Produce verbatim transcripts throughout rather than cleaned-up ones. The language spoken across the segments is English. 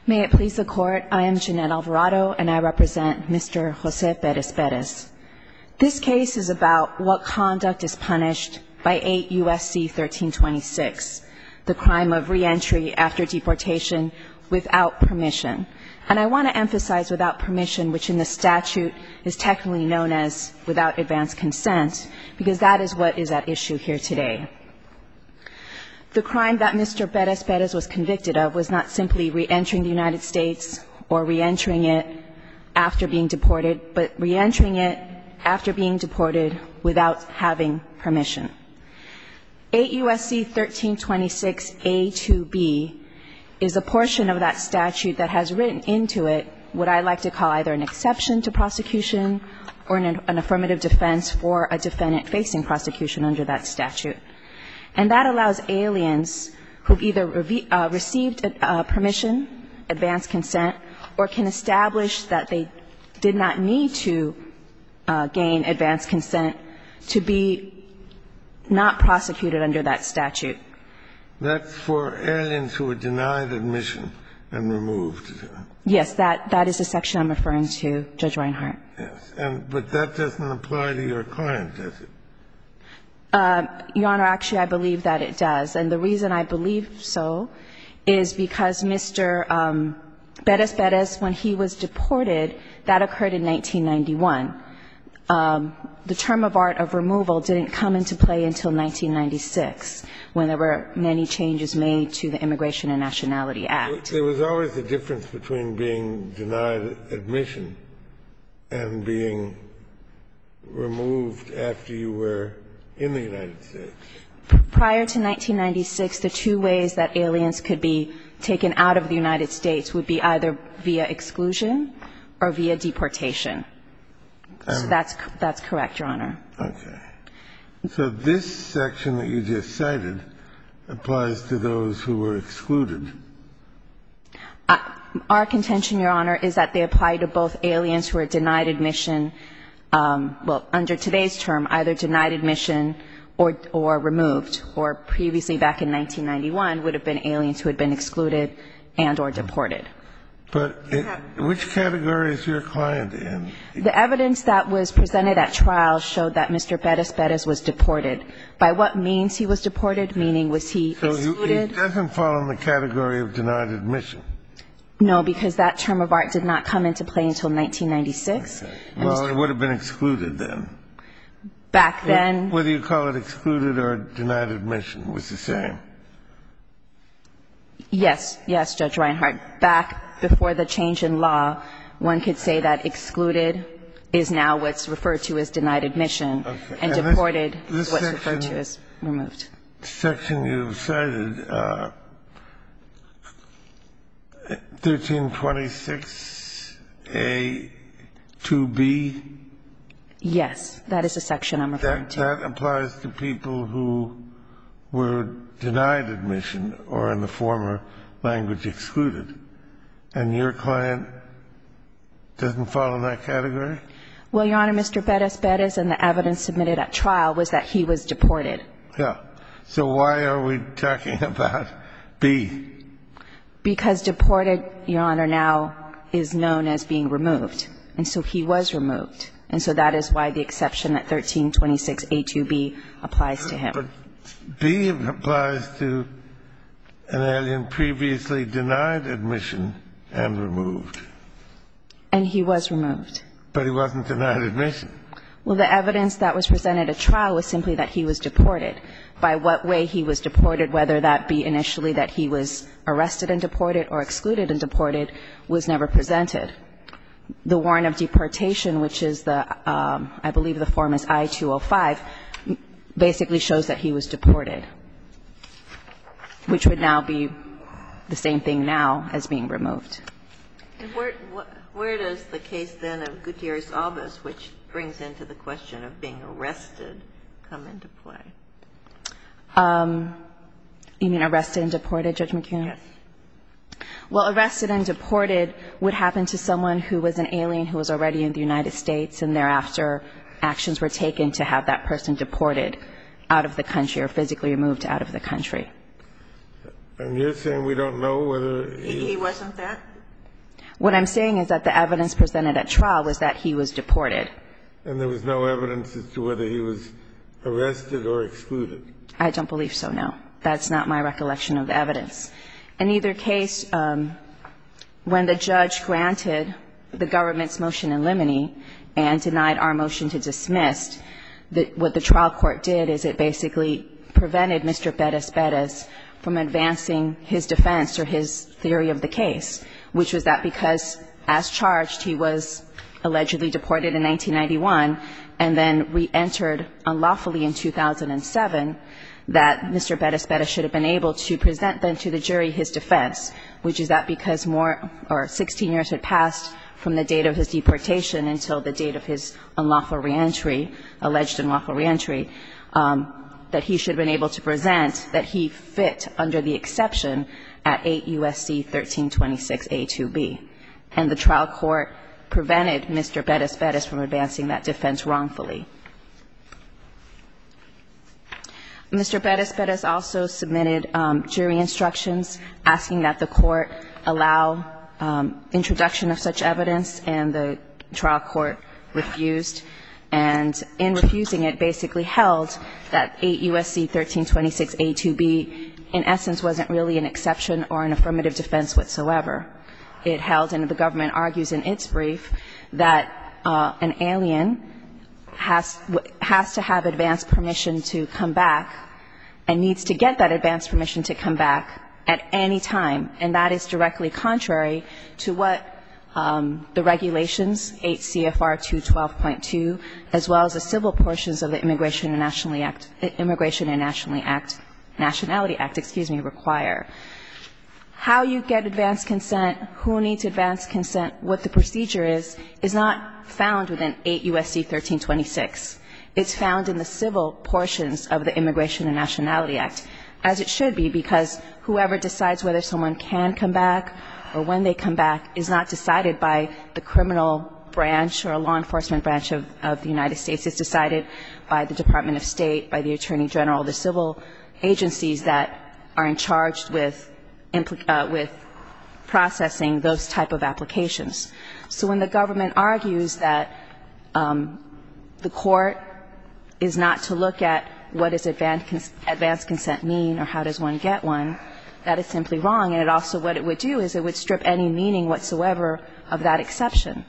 May it please the Court, I am Jeanette Alvarado, and I represent Mister Jose Perez-Perez. This case is about what conduct is punished by eight U S C thirteen twenty-six, the crime of reentry after deportation without permission. And I want to emphasize without permission, which in the statute is technically known as without advance consent, because that is what is at issue here today. The crime that Mister Perez-Perez was convicted of was not simply reentering the United States or reentering it after being deported, but reentering it after being deported without having permission. eight U S C thirteen twenty-six A two B is a portion of that statute that has written into it what I like to call either an exception to prosecution or an, an affirmative defense for a defendant facing prosecution under that statute. And that allows aliens who've either re- uh, received uh, permission, advance consent, or can establish that they did not need to uh, gain advance consent to be not prosecuted under that statute. That's for aliens who were denied admission and removed. Yes, that, that is the section I'm referring to, Judge Reinhart. Yes, and, but that doesn't apply to your client, does it? Uh, Your Honor, actually, I believe that it does. And the reason I believe so is because Mister Um, Perez-Perez, when he was deported, that occurred in nineteen ninety-one. Um, the term of art of removal didn't come into play until nineteen ninety-six, when there were many changes made to the Immigration and Nationality Act. There was always a difference between being denied admission and being removed after you were in the United States. Prior to nineteen ninety-six, the two ways that aliens could be taken out of the United States would be either via exclusion or via deportation. So that's that's correct, Your Honor. Okay. So this section that you just cited applies to those who were excluded. Uh, our contention, Your Honor, is that they apply to both aliens who are denied admission, um, well, under today's term, either denied admission or or removed, or previously back in nineteen ninety-one would have been aliens who had been excluded and or deported. But it, which category is your client in? The evidence that was presented at trial showed that Mister Perez-Perez was deported. By what means he was deported, meaning was he so excluded? So he doesn't fall in the category of denied admission? No, because that term of art did not come into play until nineteen ninety-six. Okay. Well, it would have been excluded then. Back then. Whether you call it excluded or denied admission was the same. Yes, yes, Judge Reinhart. Back before the change in law, one could say that excluded is now what's referred to as denied admission, okay. and, and deported this, this is what's section, referred to as removed. Section you cited, uh, thirteen twenty-six A two B? Yes, that is the section I'm referring that, to. That applies to people who were denied admission or in the former language excluded. And your client doesn't fall in that category? Well, Your Honor, Mister Perez-Perez and the evidence submitted at trial was that he was deported. Yeah. So why are we talking about B? Because deported, Your Honor, now is known as being removed. And so he was removed. And so that is why the exception at thirteen twenty-six A two B applies to him. But B applies to an alien previously denied admission and removed. And he was removed. But he wasn't denied admission. Well, the evidence that was presented at trial was simply that he was deported. By what way he was deported, whether that be initially that he was arrested and deported or excluded and deported, was never presented. The warrant of deportation, which is the, um, I believe the form is I two oh five, basically shows that he was deported, which would now be the same thing now as being removed. And where, where does the case then of Gutierrez-Albas, which brings into the question of being arrested, come into play? Um, you mean arrested and deported, Judge McKeon? Yes. Well, arrested and deported would happen to someone who was an alien who was already in the United States, and thereafter actions were taken to have that person deported out of the country or physically removed out of the country. And you're saying we don't know whether he, he wasn't that? What I'm saying is that the evidence presented at trial was that he was deported. And there was no evidence as to whether he was arrested or excluded? I don't believe so, no. That's not my recollection of the evidence. In either case, um, when the judge granted the government's motion in limine and denied our motion to dismiss, the, what the trial court did is it basically prevented Mister Perez-Perez from advancing his defense or his theory of the case, which was that because, as charged, he was allegedly deported in nineteen ninety-one and then re-entered unlawfully in two thousand seven, that Mister Perez-Perez should have been able to present then to the jury his defense, which is that because more or sixteen years had passed from the date of his deportation until the date of his unlawful reentry, alleged unlawful reentry, um, that he should have been able to present that he fit under the exception at eight U S C thirteen twenty-six A two B. And the trial court prevented Mister Perez-Perez from advancing that defense wrongfully. Mister Perez-Perez also submitted um, jury instructions asking that the court allow um, introduction of such evidence, and the trial court refused. And in refusing it, basically held that eight U S C thirteen twenty-six A two B in essence wasn't really an exception or an affirmative defense whatsoever. It held, and the government argues in its brief, that uh, an alien has has to have advance permission to come back and needs to get that advance permission to come back at any time, and that is directly contrary to what um, the regulations, eight C F R two twelve point two, as well as the civil portions of the Immigration and Nationality Act, Immigration and Nationality Act, Nationality Act, excuse me, require. How you get advance consent, who needs advance consent, what the procedure is, is not found within eight U S C thirteen twenty-six. It's found in the civil portions of the Immigration and Nationality Act, as it should be, because whoever decides whether someone can come back or when they come back is not decided by the criminal branch or law enforcement branch of, of the United States. It's decided by the Department of State, by the Attorney General, the civil agencies that are in charge with Uh, with processing those type of applications. So when the government argues that um, the court is not to look at what does advance, advance consent mean or how does one get one, that is simply wrong. And it also, what it would do is it would strip any meaning whatsoever of that exception.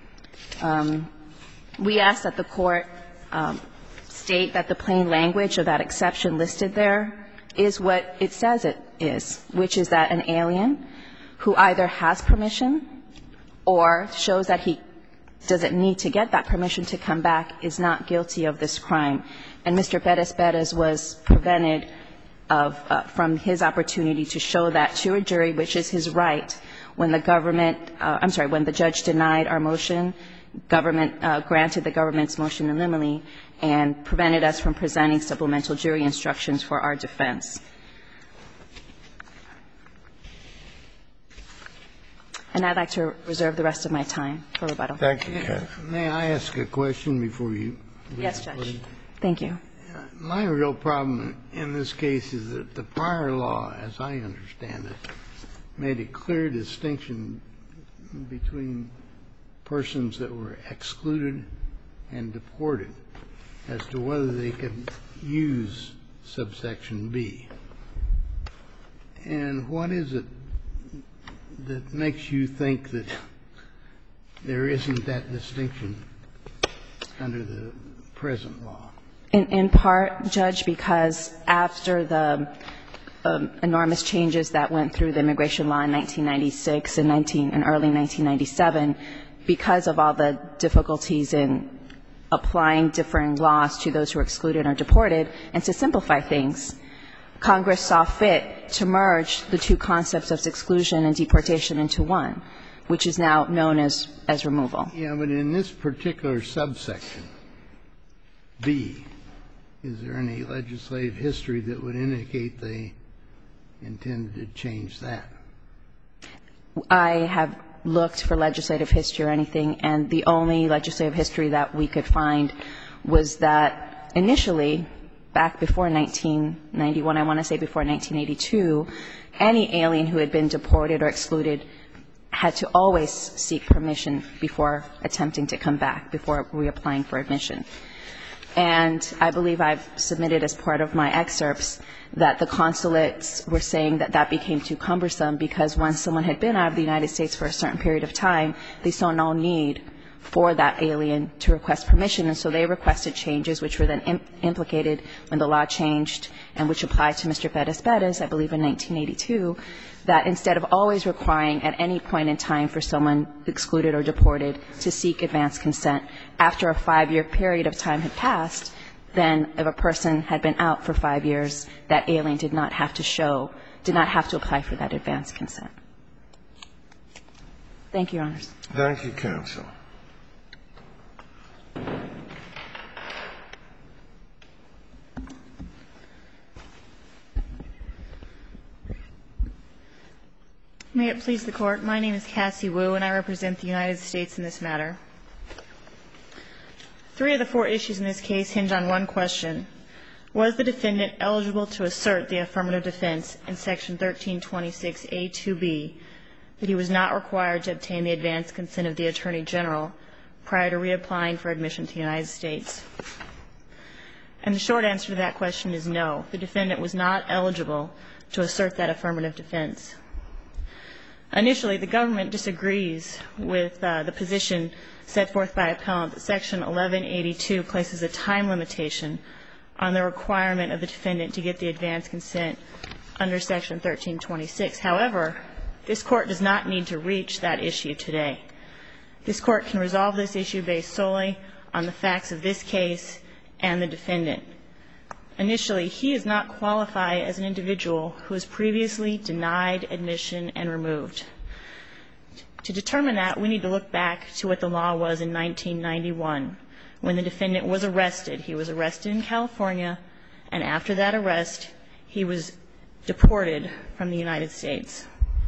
Um, we ask that the court um, state that the plain language of that exception listed there is what it says it is, which is that an alien who either has permission or shows that he doesn't need to get that permission to come back is not guilty of this crime. And Mister Perez-Perez was prevented of, uh, from his opportunity to show that to a jury, which is his right, when the government, uh, I'm sorry, when the judge denied our motion, government uh, granted the government's motion in limine and prevented us from presenting supplemental jury instructions for our defense. And I'd like to reserve the rest of my time for rebuttal. Thank you, Ken. May I ask a question before you? Yes, Judge. Thank you. My real problem in this case is that the prior law, as I understand it, made a clear distinction between persons that were excluded and deported as to whether they could use subsection B. And what is it that makes you think that there isn't that distinction under the present law? In, in part, Judge, because after the um, enormous changes that went through the immigration law in nineteen ninety-six and, nineteen, and early nineteen ninety-seven, because of all the difficulties in applying differing laws to those who are excluded or deported, and to simplify things, Congress saw fit to merge the two concepts of exclusion and deportation into one, which is now known as, as removal. Yeah, but in this particular subsection, B, is there any legislative history that would indicate they intended to change that? I have looked for legislative history or anything, and the only legislative history that we could find was that initially, back before nineteen ninety-one, I want to say before nineteen eighty-two, any alien who had been deported or excluded had to always seek permission before attempting to come back, before reapplying for admission. And I believe I've submitted as part of my excerpts that the consulates were saying that that became too cumbersome because once someone had been out of the United States for a certain period of time, they saw no need for that alien to request permission. And so they requested changes, which were then im- implicated when the law changed and which applied to Mister Perez-Perez, I believe in nineteen eighty-two, that instead of always requiring at any point in time for someone excluded or deported to seek advance consent, after a five-year period of time had passed, then if a person had been out for five years, that alien did not have to show, did not have to apply for that advance consent. Thank you, Your Honors. Thank you, counsel. May it please the Court. My name is Cassie Wu, and I represent the United States in this matter. Three of the four issues in this case hinge on one question. Was the defendant eligible to assert the affirmative defense in Section thirteen twenty-six A two B that he was not required to obtain the advance consent of the Attorney General prior to reapplying for admission to the United States? And the short answer to that question is no. The defendant was not eligible to assert that affirmative defense. Initially, the government disagrees with uh, the position set forth by appellant that Section eleven eighty-two places a time limitation on the requirement of the defendant to get the advance consent under Section thirteen twenty-six. However, this Court does not need to reach that issue today. This Court can resolve this issue based solely on the facts of this case and the defendant. Initially, he does not qualify as an individual who was previously denied admission and removed. To determine that, we need to look back to what the law was in nineteen ninety-one, when the defendant was arrested. He was arrested in California, and after that arrest, he was deported from the United States.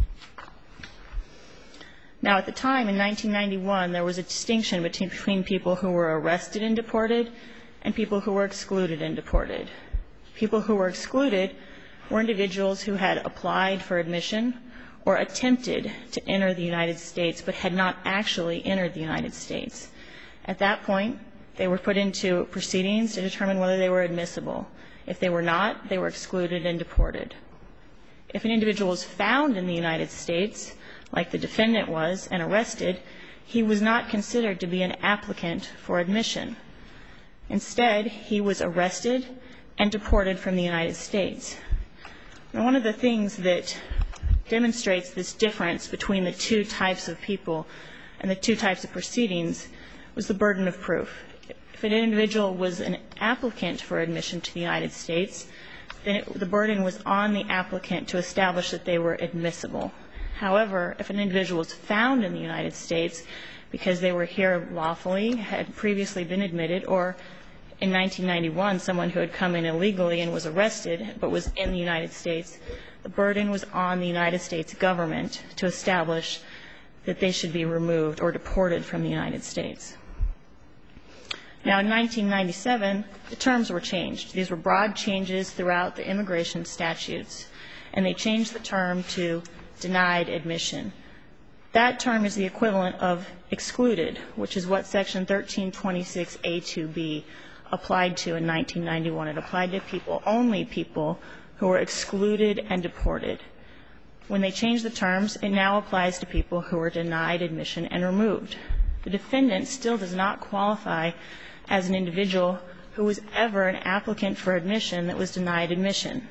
Now, at the time, in nineteen ninety-one, there was a distinction between, between people who were arrested and deported and people who were excluded and deported. People who were excluded were individuals who had applied for admission or attempted to enter the United States but had not actually entered the United States. At that point, they were put into proceedings to determine whether they were admissible. If they were not, they were excluded and deported. If an individual was found in the United States, like the defendant was, and arrested, he was not considered to be an applicant for admission. Instead, he was arrested and deported from the United States. Now, one of the things that demonstrates this difference between the two types of people and the two types of proceedings was the burden of proof. If an individual was an applicant for admission to the United States, then it, the burden was on the applicant to establish that they were admissible. However, if an individual was found in the United States because they were here lawfully, had previously been admitted, or in nineteen ninety-one, someone who had come in illegally and was arrested but was in the United States, the burden was on the United States government to establish that they should be removed or deported from the United States. Now, in nineteen ninety-seven, the terms were changed. These were broad changes throughout the immigration statutes, and they changed the term to denied admission. That term is the equivalent of excluded, which is what Section thirteen twenty-six A two B applied to in nineteen ninety-one. It applied to people, only people, who were excluded and deported. When they changed the terms, it now applies to people who were denied admission and removed. The defendant still does not qualify as an individual who was ever an applicant for admission that was denied admission.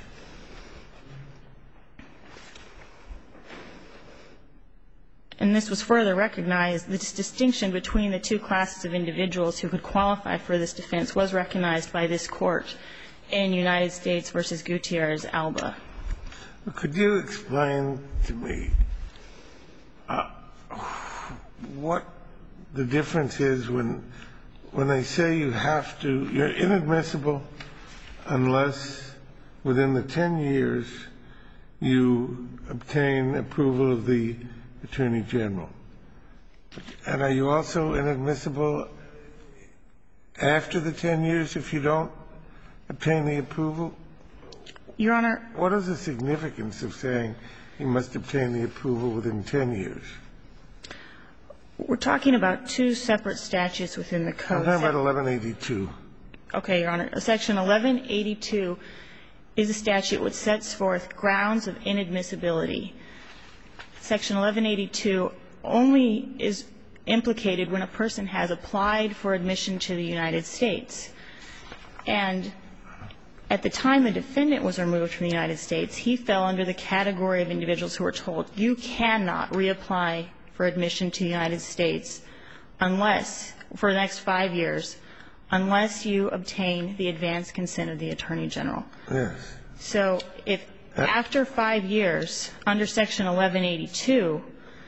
And this was further recognized. This distinction between the two classes of individuals who could qualify for this defense was recognized by this Court in United States v. Gutierrez-Alba. Could you explain to me uh, what the difference is when when they say you have to, you're inadmissible unless within the ten years you obtain approval of the Attorney General? And are you also inadmissible after the ten years if you don't obtain the approval? Your Honor. What is the significance of saying he must obtain the approval within ten years. We're talking about two separate statutes within the code. I'm talking about eleven eighty-two. Okay, Your Honor. Section eleven eighty-two is a statute which sets forth grounds of inadmissibility. Section eleven eighty-two only is implicated when a person has applied for admission to the United States. And at the time the defendant was removed from the United States, he fell under the category of individuals who were told, you cannot reapply for admission to the United States unless, for the next five years, unless you obtain the advance consent of the Attorney General. Yes. So if after five years, under Section eleven eighty-two,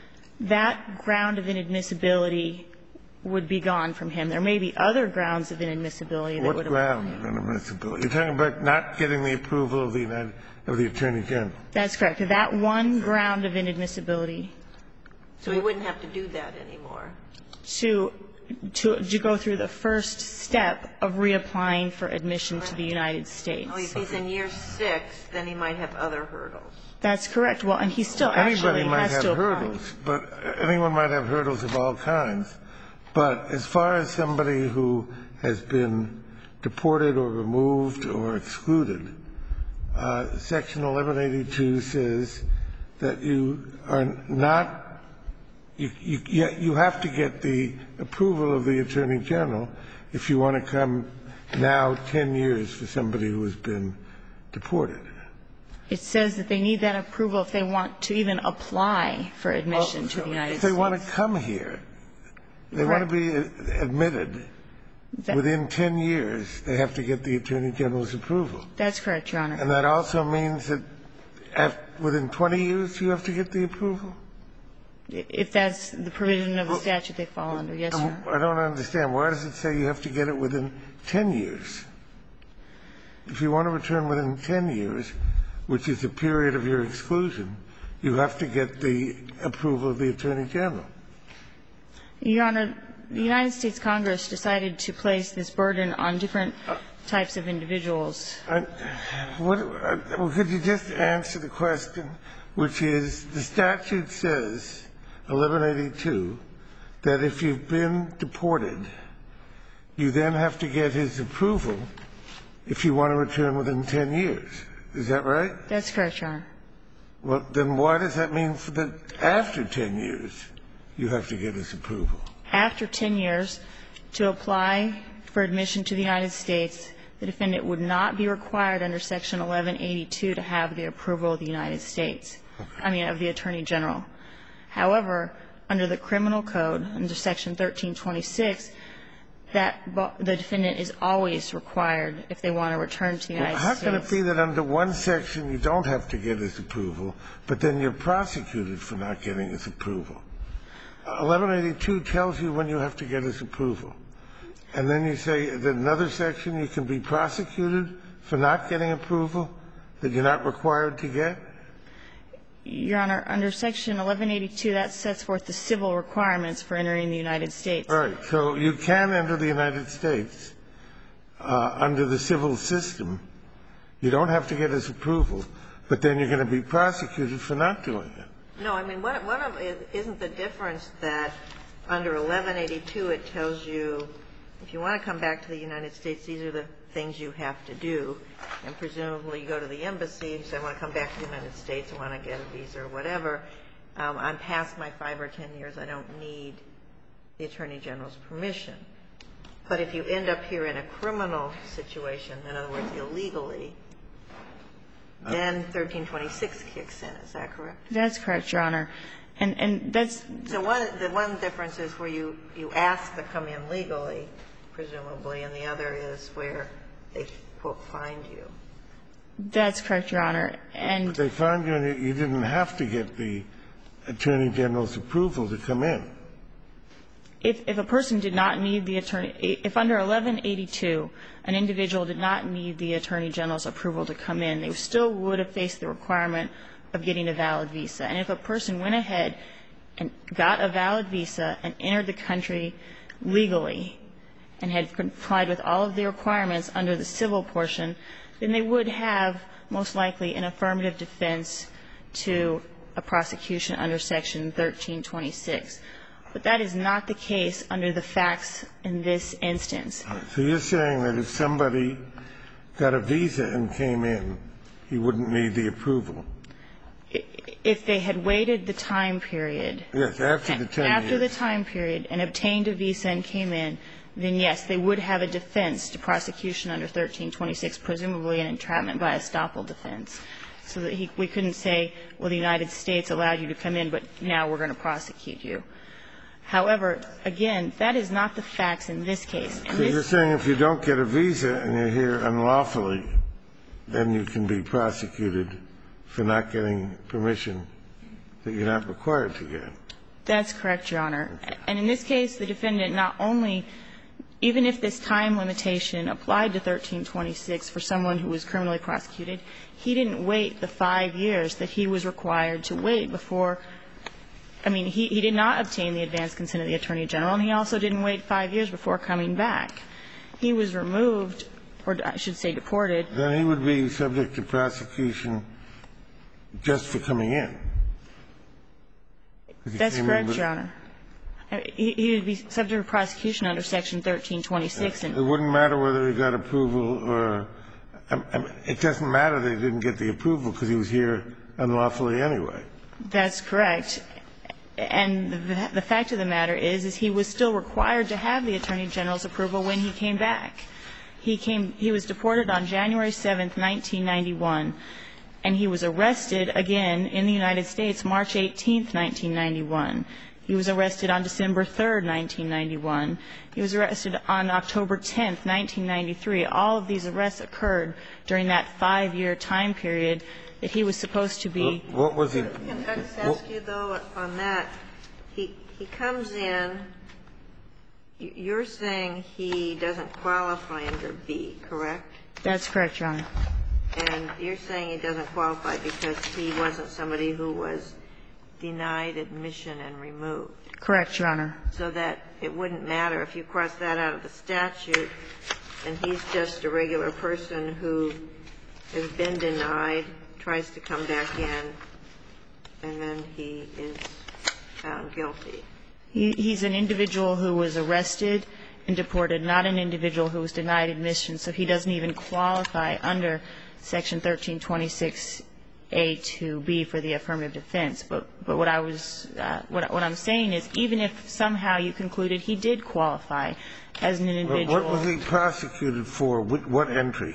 that ground of inadmissibility would be gone from him. There may be other grounds of inadmissibility that what would apply. What ground of inadmissibility? You're talking about not getting the approval of the United, of the Attorney General. That's correct. That one ground of inadmissibility. So he wouldn't have to do that anymore. To, to, to go through the first step of reapplying for admission to the United States. Oh, if he's in year six, then he might have other hurdles. That's correct. Well, and he still actually Anybody might has have to apply. hurdles, but anyone might have hurdles of all kinds. But as far as somebody who has been deported or removed or excluded, uh, Section eleven eighty-two says that you are not you, you, you have to get the approval of the Attorney General if you want to come now ten years for somebody who has been deported. It says that they need that approval if they want to even apply for admission well, to the United States. If States. they want to come here, they Correct. want to be admitted. That, within ten years, they have to get the Attorney General's approval. That's correct, Your Honor. And that also means that after, within twenty years, you have to get the approval? If that's the provision of the statute they fall under, yes, Your Honor. I don't understand. Why does it say you have to get it within ten years? If you want to return within ten years, which is the period of your exclusion, you have to get the approval of the Attorney General. Your Honor, the United States Congress decided to place this burden on different types of individuals. I, what, well, could you just answer the question, which is the statute says, eleven eighty-two, that if you've been deported, you then have to get his approval if you want to return within ten years. Is that right? That's correct, Your Honor. Well, then why does that mean for the after ten years you have to get his approval? After ten years, to apply for admission to the United States, the defendant would not be required under Section eleven eighty-two to have the approval of the United States, I mean, of the Attorney General. However, under the criminal code, under Section thirteen twenty-six, that the defendant is always required if they want to return to the United well, how States. How can it be that under one section you don't have to get his approval, but then you're prosecuted for not getting his approval? eleven eighty-two tells you when you have to get his approval. And then you say that in another section you can be prosecuted for not getting approval that you're not required to get? Your Honor, under Section eleven eighty-two, that sets forth the civil requirements for entering the United States. All right. So you can enter the United States uh, under the civil system. You don't have to get his approval, but then you're going to be prosecuted for not doing it. No, I mean, one, one of it isn't the difference that under eleven eighty-two it tells you if you want to come back to the United States, these are the things you have to do, and presumably you go to the embassy and say, I want to come back to the United States, I want to get a visa or whatever. Um, I'm past my five or ten years, I don't need the Attorney General's permission. But if you end up here in a criminal situation, in other words, illegally, then thirteen twenty-six kicks in. Is that correct? That's correct, Your Honor. And, and that's so one, the one difference is where you, you ask to come in legally, presumably, and the other is where they, quote, find you. That's correct, Your Honor. And but they found you and you didn't have to get the Attorney General's approval to come in. If, if a person did not need the attorney, if under eleven eighty-two an individual did not need the Attorney General's approval to come in, they still would have faced the requirement of getting a valid visa. And if a person went ahead and got a valid visa and entered the country legally and had complied with all of the requirements under the civil portion, then they would have most likely an affirmative defense to a prosecution under Section thirteen twenty-six. But that is not the case under the facts in this instance. So you're saying that if somebody got a visa and came in, he wouldn't need the approval? If they had waited the time period. Yes, after the ten After years. the time period and obtained a visa and came in, then yes, they would have a defense to prosecution under thirteen twenty-six, presumably an entrapment by estoppel defense. So that he, we couldn't say, well, the United States allowed you to come in, but now we're going to prosecute you. However, again, that is not the facts in this case. In So this you're saying if you don't get a visa and you're here unlawfully, then you can be prosecuted for not getting permission that you're not required to get? That's correct, Your Honor. And in this case, the defendant not only, even if this time limitation applied to thirteen twenty-six for someone who was criminally prosecuted, he didn't wait the five years that he was required to wait before. I mean, he, he did not obtain the advance consent of the Attorney General, and he also didn't wait five years before coming back. He was removed, or I should say deported. Then he would be subject to prosecution just for coming in. That's correct, Your Honor. He, he would be subject to prosecution under Section thirteen twenty-six. And it wouldn't matter whether he got approval or I mean, it doesn't matter that he didn't get the approval because he was here unlawfully anyway. That's correct. And the, the fact of the matter is, is he was still required to have the Attorney General's approval when he came back. He came, he was deported on January seventh, nineteen ninety-one, and he was arrested again in the United States March eighteenth, nineteen ninety-one. He was arrested on December third, nineteen ninety-one. He was arrested on October tenth, nineteen ninety-three. All of these arrests occurred during that five-year time period that he was supposed to be. What was he? Can I just ask you, though, on that? He he comes in. You're saying he doesn't qualify under B, correct? That's correct, Your Honor. And you're saying he doesn't qualify because he wasn't somebody who was denied admission and removed. Correct, Your Honor. So that it wouldn't matter if you cross that out of the statute and he's just a regular person who has been denied, tries to come back in, and then he is found guilty. He, he's an individual who was arrested and deported, not an individual who was denied admission. So he doesn't even qualify under Section thirteen twenty-six A to B for the affirmative defense. But, but what I was, uh, what, what I'm saying is, even if somehow you concluded he did qualify as an individual. What was he prosecuted for? What, what entry?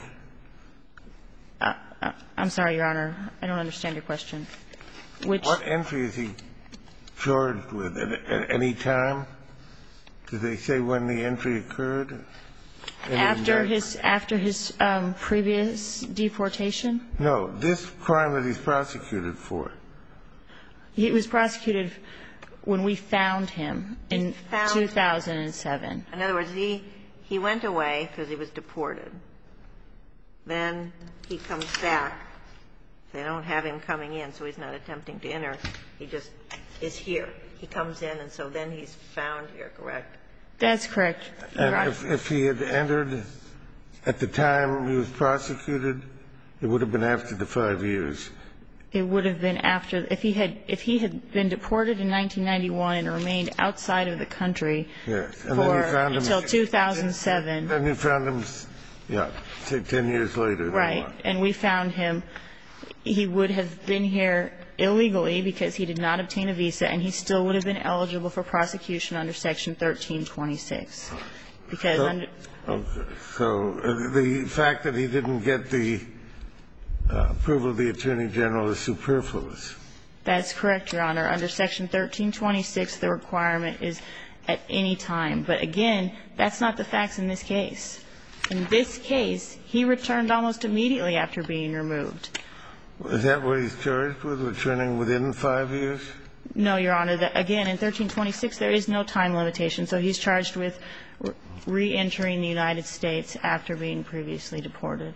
Uh, uh, I'm sorry, Your Honor. I don't understand your question. Which? What entry is he charged with? At, at any time? Did they say when the entry occurred? After his, after his um, previous deportation? No. This crime that he's prosecuted for. He was prosecuted when we found him in found two thousand seven. In other words, he, he went away because he was deported. Then he comes back. They don't have him coming in, so he's not attempting to enter. He just is here. He comes in, and so then he's found here, correct? That's correct, Your Honor. And if, if he had entered at the time he was prosecuted, it would have been after the five years. It would have been after. If he had, if he had been deported in nineteen ninety-one and remained outside of the country Yes. And for then you found him, until two thousand seven. Then you found him, yeah, say ten years later. Right. And we found him. He would have been here illegally because he did not obtain a visa, and he still would have been eligible for prosecution under Section thirteen twenty-six. Because so, under. Okay. So uh, the fact that he didn't get the uh, approval of the Attorney General is superfluous. That's correct, Your Honor. Under Section thirteen twenty-six, the requirement is at any time. But again, that's not the facts in this case. In this case, he returned almost immediately after being removed. Is that what he's charged with, returning within five years? No, Your Honor. That, again, in thirteen twenty-six, there is no time limitation. So he's charged with reentering the United States after being previously deported.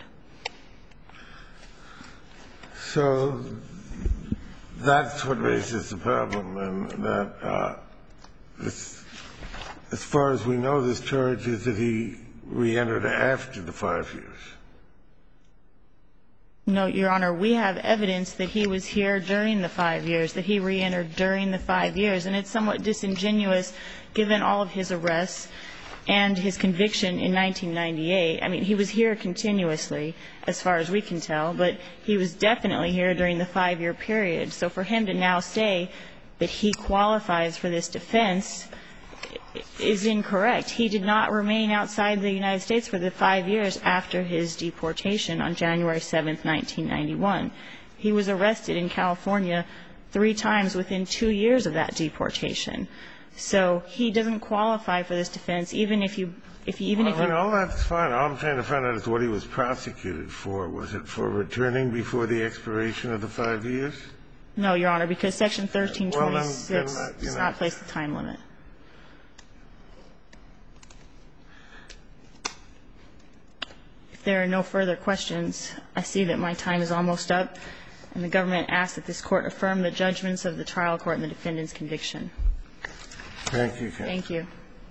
So that's what raises the problem, and that uh, this, as far as we know, this charge is that he reentered after the five years. No, Your Honor. We have evidence that he was here during the five years, that he reentered during the five years. And it's somewhat disingenuous, given all of his arrests and his conviction in nineteen ninety-eight. I mean, he was here continuously, as far as we can tell, but he was definitely here during the five-year period. So for him to now say that he qualifies for this defense is incorrect. He did not remain outside the United States for the five years after his deportation on January seventh, nineteen ninety-one. He was arrested in California three times within two years of that deportation. So he doesn't qualify for this defense, even if you, if you, even if you. I mean, all that's fine. All I'm trying to find out is what he was prosecuted for. Was it for returning before the expiration of the five years? No, Your Honor, because Section thirteen twenty-six well, then, then, does know. not place the time limit. If there are no further questions, I see that my time is almost up, and the government asks that this Court affirm the judgments of the trial court and the defendant's conviction. Thank you, Ken. Thank you.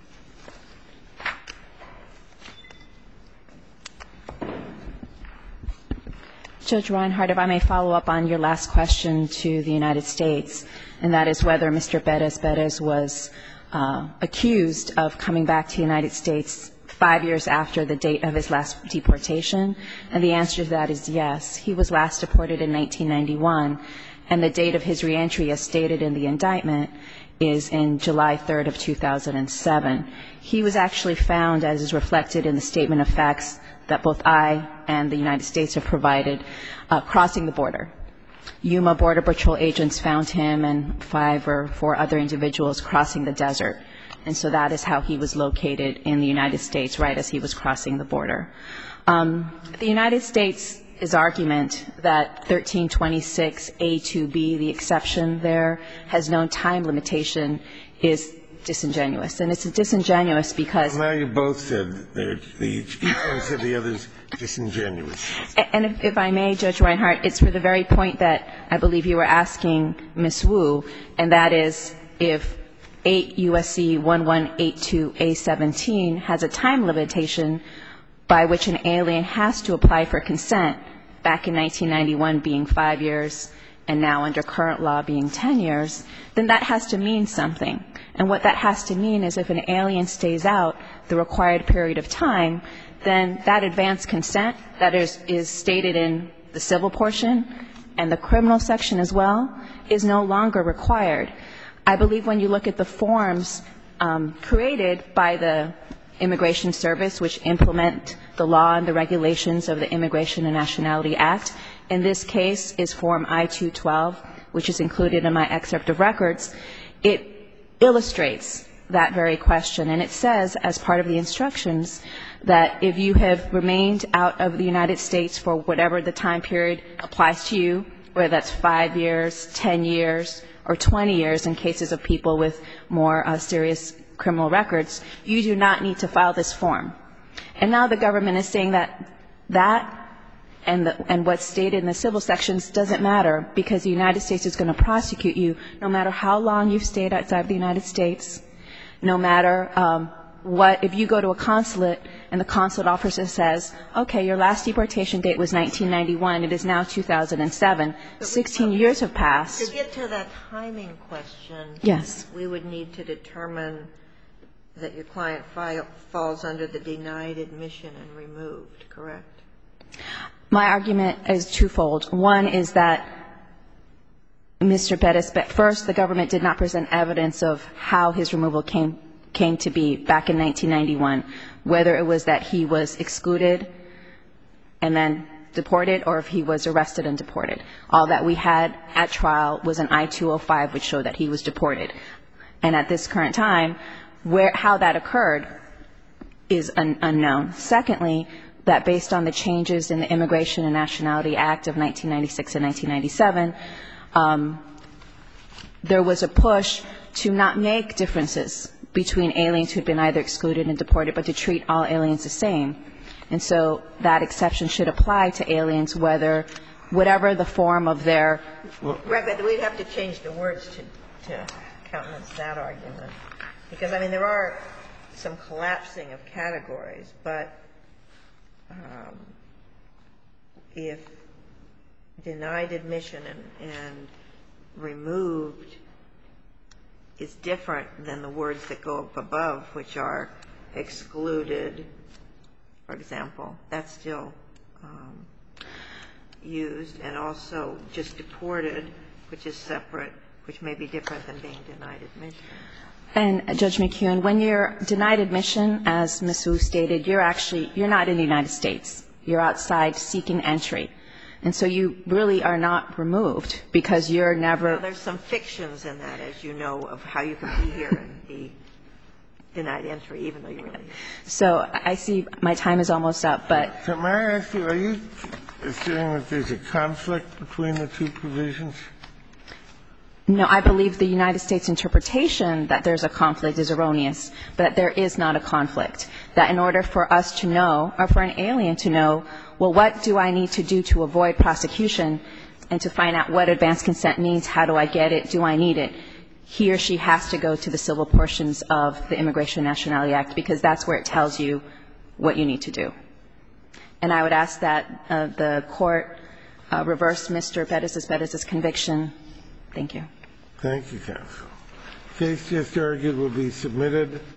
Judge Reinhart, if I may follow up on your last question to the United States, and that is whether Mister Perez-Perez was uh, accused of coming back to the United States five years after the date of his last deportation, and the answer to that is yes. He was last deported in nineteen ninety-one, and the date of his reentry, as stated in the indictment, is in July third of two thousand seven. He was actually found, as is reflected in the statement of facts that both I and the United States have provided, uh, crossing the border. Yuma Border Patrol agents found him and five or four other individuals crossing the desert. And so that is how he was located in the United States, right as he was crossing the border. Um, the United States' argument that thirteen twenty-six A two B, the exception there, has no time limitation is disingenuous. And it's disingenuous because Well, now you both said that each one said the other's disingenuous. And if, if I may, Judge Reinhart, it's for the very point that I believe you were asking Miz Wu, and that is if eight U S C eleven eighty-two A seventeen has a time limitation by which an alien has to apply for consent, back in nineteen ninety-one being five years and now under current law being ten years, then that has to mean something. And what that has to mean is if an alien stays out the required period of time, then that advance consent that is, is stated in the civil portion and the criminal section as well is no longer required. I believe when you look at the forms um, created by the Immigration Service, which implement the law and the regulations of the Immigration and Nationality Act, in this case is Form I two twelve, which is included in my excerpt of records, it illustrates that very question. And it says, as part of the instructions, that if you have remained out of the United States for whatever the time period applies to you, whether that's five years, ten years, or twenty years in cases of people with more uh, serious criminal records, you do not need to file this form. And now the government is saying that that and, the, and what's stated in the civil sections doesn't matter because the United States is going to prosecute you no matter how long you've stayed outside the United States, no matter um, what, if you go to a consulate and the consulate officer says, okay, your last deportation date was nineteen ninety-one, it is now two thousand seven, sixteen years have passed. To get to that timing question, yes, we would need to determine that your client file, falls under the denied admission and removed, correct? My argument is twofold. One is that Mister Perez, first, the government did not present evidence of how his removal came came to be back in nineteen ninety-one, whether it was that he was excluded and then deported or if he was arrested and deported. All that we had at trial was an I two oh five which showed that he was deported. And at this current time, where how that occurred is un, unknown. Secondly, that based on the changes in the Immigration and Nationality Act of nineteen ninety-six and nineteen ninety-seven, um, there was a push to not make differences between aliens who had been either excluded and deported, but to treat all aliens the same. And so that exception should apply to aliens whether, whatever the form of their... Right, but we'd have to change the words to, to countenance that argument. Because, I mean, there are some collapsing of categories, but um, if denied admission and, and removed is different than the words that go up above, which are excluded, for example. That's still um, used, and also just deported, which is separate, which may be different than being denied admission. And, Judge McKeown, when you're denied admission, as Miz Wu stated, you're actually, you're not in the United States. You're outside seeking entry. And so you really are not removed because you're never. Now, there's some fictions in that, as you know, of how you can be here and be denied entry, even though you're really here. So I see my time is almost up, but. So may I ask you, are you assuming that there's a conflict between the two provisions? No, I believe the United States interpretation that there's a conflict is erroneous, but there is not a conflict. That in order for us to know, or for an alien to know, well, what do I need to do to avoid prosecution and to find out what advance consent means, how do I get it, do I need it, he or she has to go to the civil portions of the Immigration and Nationality Act because that's where it tells you what you need to do. And I would ask that uh, the Court uh, reverse Mister Perez-Perez's conviction. Thank you. Thank you, counsel. The case just argued will be submitted.